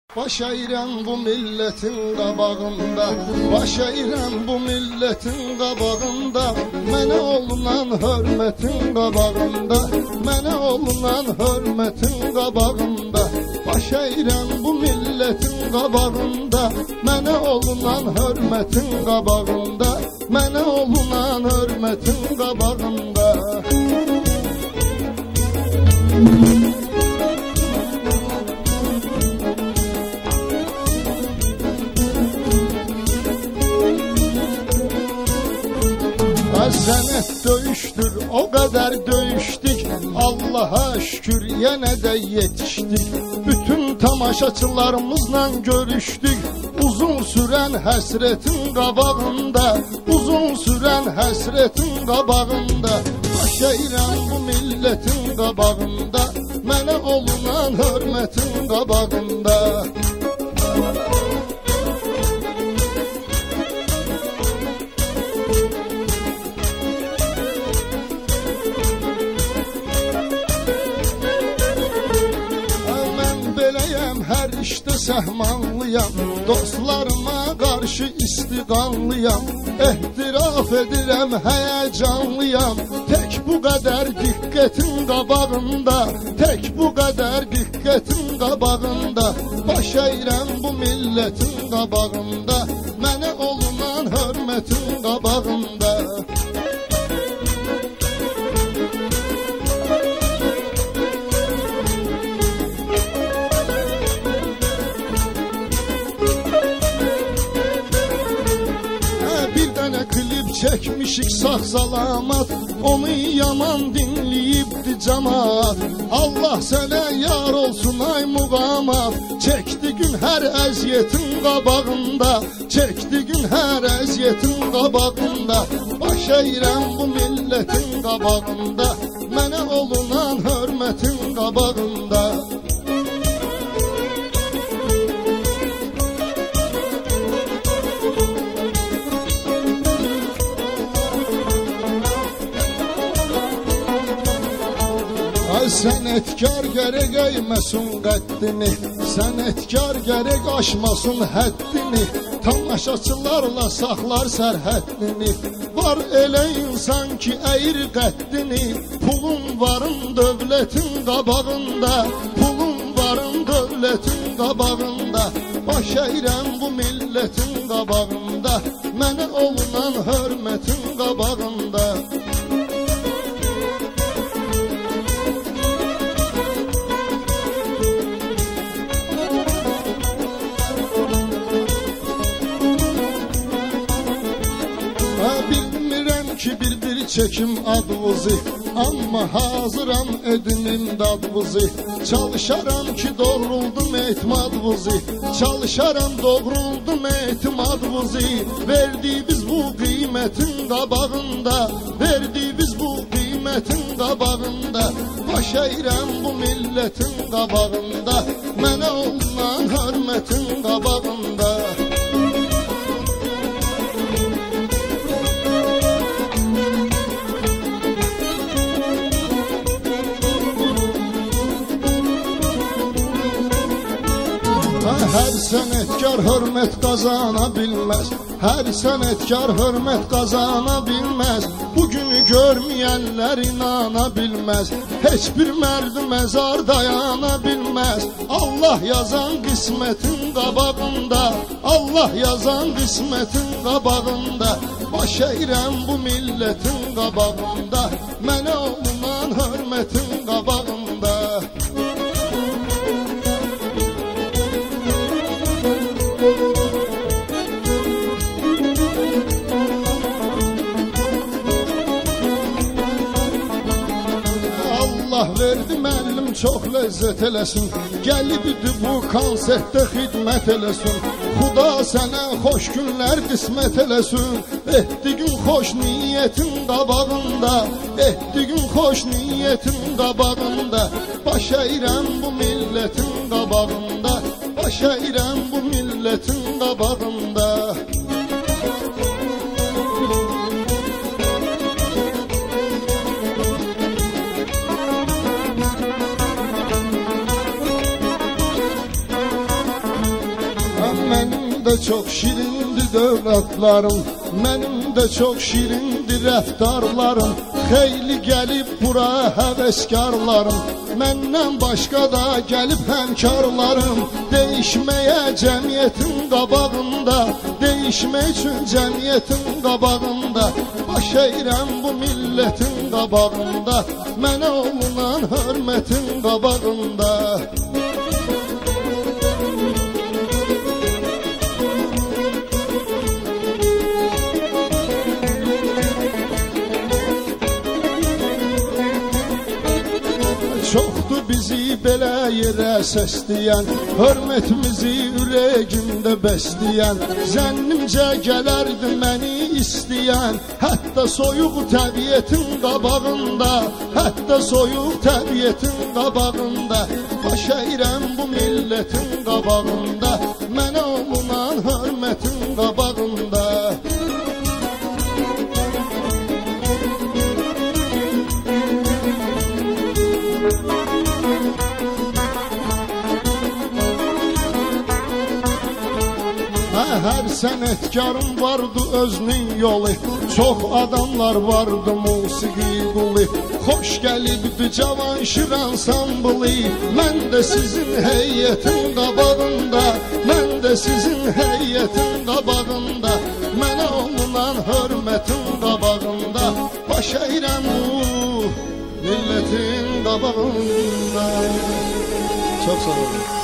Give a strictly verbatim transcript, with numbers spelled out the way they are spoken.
Baş eğrəm bu milletin qabağında, baş eğrəm bu milletin qabağında, mənə olunan hörmətin qabağında, mənə olunan hörmətin qabağında, baş eğrəm bu milletin qabağında, mənə olunan hörmətin qabağında, mənə olunan hörmətin qabağında. Sənət döyüşdür, o qədər döyüşdük, Allaha şükür yenə də yetişdik. Bütün tamaşaçılarımızla görüşdük, uzun sürən həsrətin qabağında, uzun sürən həsrətin qabağında. Baş eğrəm bu milletin qabağında, mənə olunan hörmətin qabağında. Hər işdə səhmanlıyam, dostlarıma qarşı istiqanlıyam, ehtiraf edirəm həyəcanlıyam, tək bu qədər diqqətin qabağında, tək bu qədər diqqətin qabağında, baş eğrəm bu milletin qabağında, mənə olunan hörmətin qabağında. Çəkmişik sağ salamat, onu yaman dinləyibdi cəmaat. Allah sənə yar olsun ay muğamat, çəkdi gün hər əziyyətin qabağında, çəkdi gün hər əziyyətin qabağında. Baş eğrəm bu milletin qabağında, mənə olunan hörmətin qabağında. Sənətkar gərək əyməsin qəddini, sənətkar gərək aşmasın həddini, tamaşaçılarla saxlar sərhəddini. Var elə insan ki əyir qəddini, pulun varın dövlətin qabağında, pulun varın dövlətin qabağında. Baş eğrəm bu milletin qabağında, mənə olunan hörmətin qabağında. Ki bir-bir çəkim advızı, amma hazıram edinim dadvızı. Çalışaram ki doğruldum etimadvızı, çalışaram doğruldum etimadvızı. Verdiğimiz bu qiymətin qabağında, verdiğimiz bu qiymətin qabağında. Baş eğrəm bu milletin qabağında, mənə olunan hörmətin qabağında. Hər sənətkar hörmət qazana bilməz, hər sənətkar hörmət qazana bilməz. Bugünü görməyənlər inana bilməz, heç bir mərd məzar dayana bilməz. Allah yazan qismətin qabağında, Allah yazan qismətin qabağında. Baş eğrəm bu milletin qabağında, mənə olunan hörmətin qabağında. Allah verdi müəllim çox ləzzət eləsin, gəlibdi bu konsertdə xidmət eləsin. Xuda sənə xoş günlər qismət eləsin, etdi gün xoş niyyətin qabağında, etdi gün xoş niyyətin qabağında. Baş eğrəm bu milletin qabağında, baş eğrəm bu milletin qabağında. de çok şirindir dövlətlərim, mənim də çox şirindir rəftarlarım. Xeyli gəlib bura həvəskarlarım, məndən başqa da gəlib həmkarlarım. Değişməyə cəmiyyətin qabağında, değişmək üçün cəmiyyətin qabağında, baş eyrəm bu millətin qabağında, mənə olunan hörmətin qabağında. Çoxdur bizi belə yerə səsləyən, hörmətimizi ürəyimdə bəsləyən, zənnimcə gələrdi məni istəyən, hətta soyuq təbiətin qabağında, hətta soyuq təbiətin qabağında, baş eyrəm bu millətin qabağında, mənə olunan hörmətin qabağında. Hər sənətkarın vardı özünün yolu, çox adamlar vardı musiqi qulu. Xoş gəlibdi Cavanşir ansamblı, mən də sizin heyətin qabağında, mən də sizin heyətin qabağında, mənə olunan hörmətin qabağında, baş eyrəm bu millətin qabağında. Çox sağ olun.